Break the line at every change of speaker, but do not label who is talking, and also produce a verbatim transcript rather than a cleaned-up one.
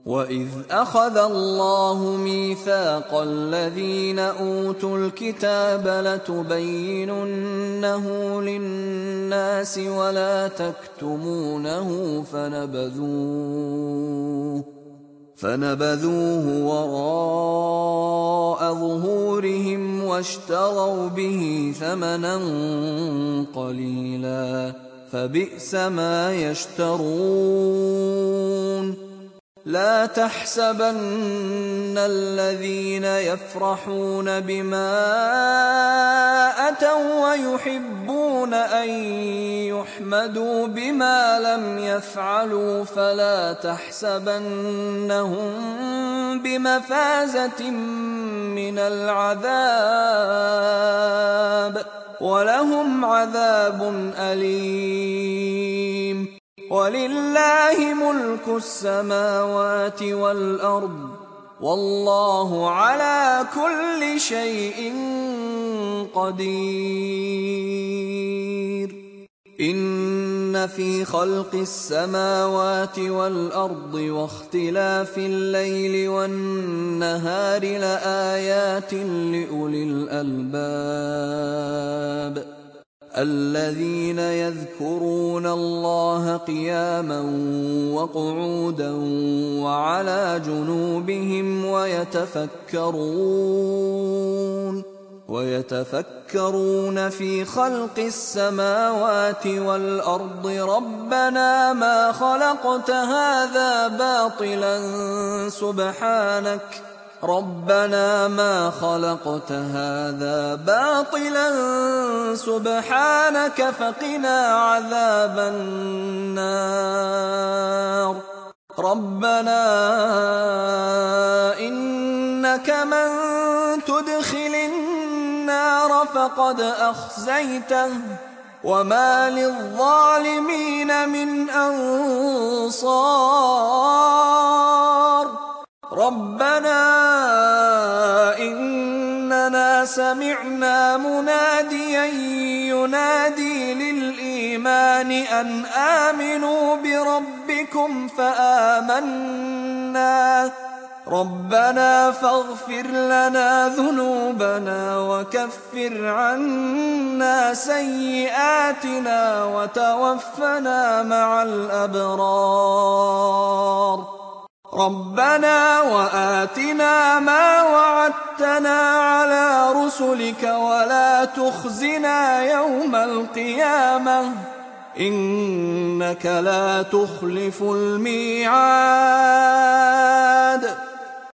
وَإِذْ أَخَذَ اللَّهُ مِيثَاقَ الَّذِينَ أُوتُوا الْكِتَابَ لَتُبَيِّنُنَّهُ لِلنَّاسِ وَلَا تَكْتُمُونَهُ فَنَبَذُوهُ فَنَبَذُوهُ وَرَاءَ ظُهُورِهِمْ وَاشْتَرَوْا بِهِ ثَمَنًا قَلِيلًا فَبِئْسَ مَا يَشْتَرُونَ لَا تَحْسَبَنَّ الَّذِينَ يَفْرَحُونَ بِمَا أَتَوا وَّيُحِبُّونَ أَن يُحْمَدُوا بِمَا لَمْ يَفْعَلُوا فَلَا تَحْسَبَنَّهُم بِمَفَازَةٍ مِّنَ الْعَذَابِ وَلَهُمْ عَذَابٌ أَلِيمٌ وَلِلَّهِ مُلْكُ السَّمَاوَاتِ وَالْأَرْضِ وَاللَّهُ عَلَى كُلِّ شَيْءٍ قَدِيرٌ إِنَّ فِي خَلْقِ السَّمَاوَاتِ وَالْأَرْضِ وَاخْتِلَافِ اللَّيْلِ وَالنَّهَارِ لَآيَاتٍ لِأُولِي الْأَلْبَابِ الَّذِينَ يَذْكُرُونَ اللَّهَ قِيَامًا وَقُعُودًا وَعَلَى جُنُوبِهِمْ وَيَتَفَكَّرُونَ وَيَتَفَكَّرُونَ فِي خَلْقِ السَّمَاوَاتِ وَالْأَرْضِ رَبَّنَا مَا خَلَقْتَ هَذَا بَاطِلًا سُبْحَانَكَ رَبَّنَا مَا خَلَقْتَ هَذَا بَاطِلًا سُبْحَانَكَ فَقِنَا عَذَابَ النَّارِ رَبَّنَا إِنَّكَ مَن تُدْخِلِ النَّارَ فَقَدْ أَخْزَيْتَهُ وَمَا لِلظَّالِمِينَ مِنْ أَنصَارٍ رَبَّنَا إِنَّنَا سَمِعْنَا مُنَادِيًا يُنَادِي لِلْإِيمَانِ أَنْ آمِنُوا بِرَبِّكُمْ فَآمَنَّا رَبَّنَا فَاغْفِرْ لَنَا ذُنُوبَنَا وَكَفِّرْ عَنَّا سَيِّئَاتِنَا وَتَوَفَّنَا مَعَ الْأَبْرَارِ رَبَّنَا وَآتِنَا مَا وَعَدتَّنَا عَلَى رُسُلِكَ وَلَا تُخْزِنَا يَوْمَ الْقِيَامَةِ إِنَّكَ لَا تُخْلِفُ الْمِيعَادَ